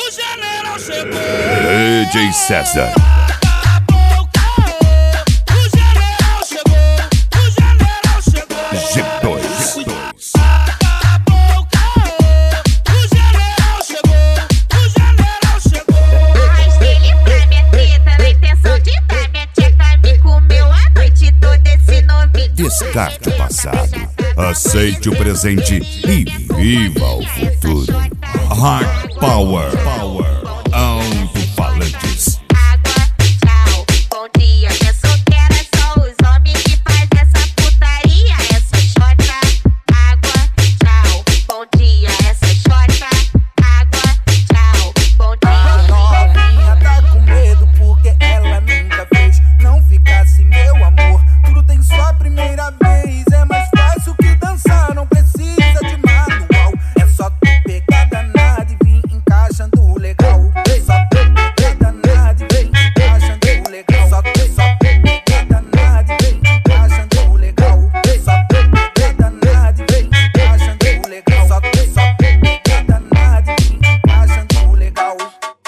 O general chegou. DJ César. O general chegou. O general chegou. G2. Acabou o caô. O general chegou. O general chegou. Arrastei ele pra minha treta na intenção de dar minha tcheca. Me comeu a noite toda esse novinho. Descarte o passado, aceite o presente e viva o futuro. Hard Power.